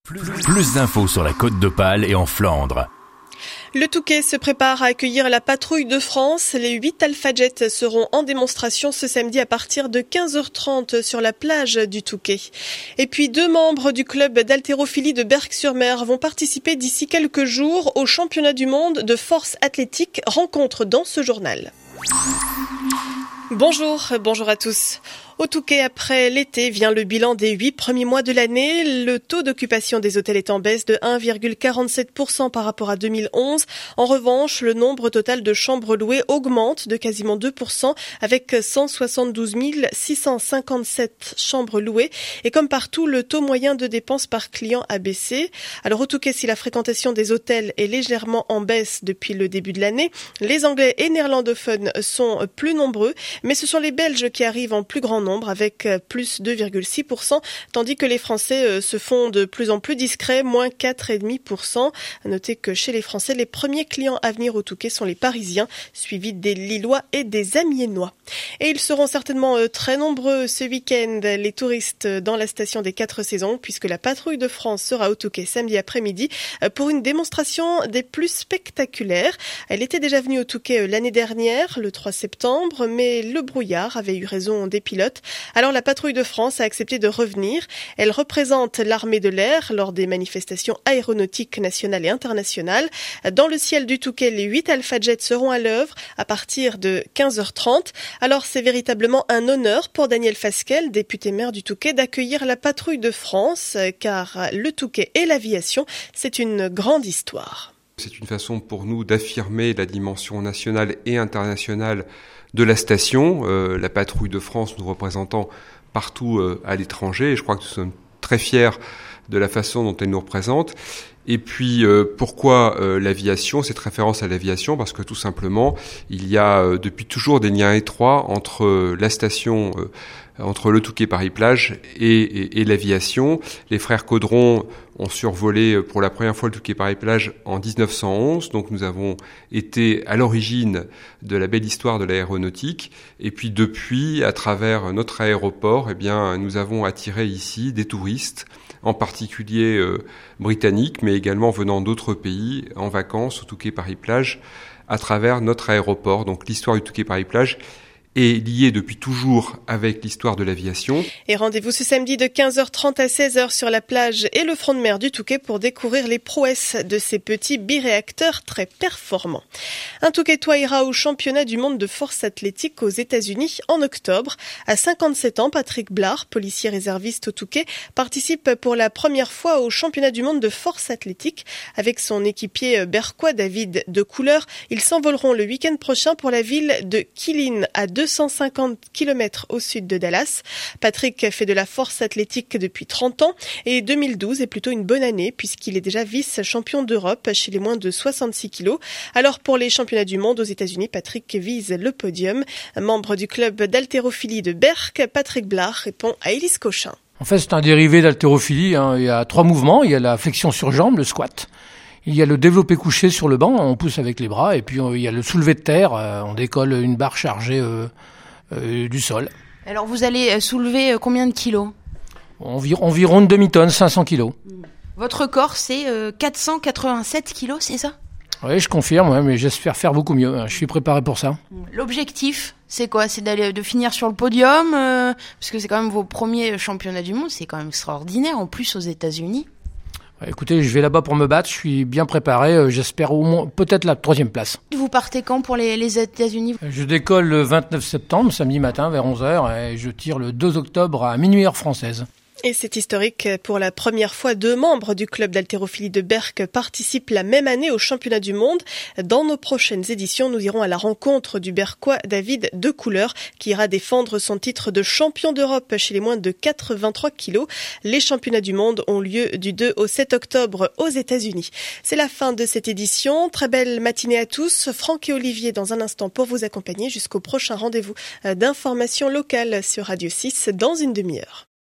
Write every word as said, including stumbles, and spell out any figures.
Plus, plus d'infos sur la Côte d'Opale et en Flandre. Le Touquet se prépare à accueillir la patrouille de France. Les huit Alpha Jets seront en démonstration ce samedi à partir de quinze heures trente sur la plage du Touquet. Et puis deux membres du club d'haltérophilie de Berck-sur-Mer vont participer d'ici quelques jours au championnat du monde de force athlétique. Rencontre dans ce journal. Bonjour, bonjour à tous. Au Touquet, après l'été, vient le bilan des huit premiers mois de l'année. Le taux d'occupation des hôtels est en baisse de un virgule quarante-sept pour cent par rapport à deux mille onze. En revanche, le nombre total de chambres louées augmente de quasiment deux pour cent avec cent soixante-douze mille six cent cinquante-sept chambres louées. Et comme partout, le taux moyen de dépenses par client a baissé. Alors au Touquet, si la fréquentation des hôtels est légèrement en baisse depuis le début de l'année, les Anglais et néerlandophones sont plus nombreux, mais ce sont les Belges qui arrivent en plus grand nombre. nombre avec plus deux virgule six pour cent, tandis que les Français se font de plus en plus discrets, moins quatre virgule cinq pour cent. À noter que chez les Français, les premiers clients à venir au Touquet sont les Parisiens, suivis des Lillois et des Amiénois. Et ils seront certainement très nombreux ce week-end, les touristes dans la station des Quatre Saisons, puisque la patrouille de France sera au Touquet samedi après-midi pour une démonstration des plus spectaculaires. Elle était déjà venue au Touquet l'année dernière, le trois septembre, mais le brouillard avait eu raison des pilotes. Alors la patrouille de France a accepté de revenir. Elle représente l'armée de l'air lors des manifestations aéronautiques nationales et internationales. Dans le ciel du Touquet, les huit Alpha Jets seront à l'œuvre à partir de quinze heures trente. Alors c'est véritablement un honneur pour Daniel Fasquelle, député maire du Touquet, d'accueillir la patrouille de France, car le Touquet et l'aviation, c'est une grande histoire. C'est une façon pour nous d'affirmer la dimension nationale et internationale de la station, euh, la patrouille de France nous représentant partout euh, à l'étranger. Et je crois que nous sommes très fiers de la façon dont elle nous représente. Et puis, euh, pourquoi euh, l'aviation ? Cette référence à l'aviation, parce que tout simplement, il y a euh, depuis toujours des liens étroits entre euh, la station, euh, entre le Touquet Paris-Plage et, et, et l'aviation. Les frères Caudron ont survolé pour la première fois le Touquet Paris-Plage en dix-neuf cent onze, donc nous avons été à l'origine de la belle histoire de l'aéronautique. Et puis depuis, à travers notre aéroport, eh bien, nous avons attiré ici des touristes, en particulier euh, britanniques, mais également venant d'autres pays, en vacances au Touquet Paris-Plage, à travers notre aéroport. Donc l'histoire du Touquet Paris-Plage est lié depuis toujours avec l'histoire de l'aviation. Et rendez-vous ce samedi de quinze heures trente à seize heures sur la plage et le front de mer du Touquet pour découvrir les prouesses de ces petits biréacteurs très performants. Un Touquetois ira au championnat du monde de force athlétique aux États-Unis en octobre. À cinquante-sept ans, Patrick Blard, policier réserviste au Touquet, participe pour la première fois au championnat du monde de force athlétique. Avec son équipier berquois David de Couleur, ils s'envoleront le week-end prochain pour la ville de Killeen à deux cent cinquante kilomètres au sud de Dallas. Patrick fait de la force athlétique depuis trente ans et deux mille douze est plutôt une bonne année puisqu'il est déjà vice-champion d'Europe chez les moins de soixante-six kilos. Alors pour les championnats du monde aux États-Unis, Patrick vise le podium. Membre du club d'haltérophilie de Berck, Patrick Blard répond à Élise Cochin. En fait, c'est un dérivé d'haltérophilie. Hein. Il y a trois mouvements. Il y a la flexion sur jambe, le squat. Il y a le développé couché sur le banc, on pousse avec les bras, et puis il y a le soulevé de terre, on décolle une barre chargée euh, euh, du sol. Alors vous allez soulever combien de kilos ? Environ, environ une demi-tonne, cinq cents kilos. Votre corps, c'est euh, quatre cent quatre-vingt-sept kilos, c'est ça ? Oui, je confirme, ouais, mais j'espère faire beaucoup mieux. Je suis préparé pour ça. L'objectif, c'est quoi ? C'est d'aller, de finir sur le podium euh, parce que c'est quand même vos premiers championnats du monde, c'est quand même extraordinaire, en plus aux États-Unis. Écoutez, je vais là-bas pour me battre, je suis bien préparé, j'espère au moins peut-être la troisième place. Vous partez quand pour les, les États-Unis ? Je décolle le vingt-neuf septembre, samedi matin vers onze heures, et je tire le deux octobre à minuit heure française. Et c'est historique. Pour la première fois, deux membres du club d'haltérophilie de Berck participent la même année au championnat du monde. Dans nos prochaines éditions, nous irons à la rencontre du Berquois David de Couleur qui ira défendre son titre de champion d'Europe chez les moins de quatre-vingt-trois kilos. Les championnats du monde ont lieu du deux au sept octobre aux États-Unis. C'est la fin de cette édition. Très belle matinée à tous. Franck et Olivier dans un instant pour vous accompagner jusqu'au prochain rendez-vous d'information locale sur Radio six dans une demi-heure.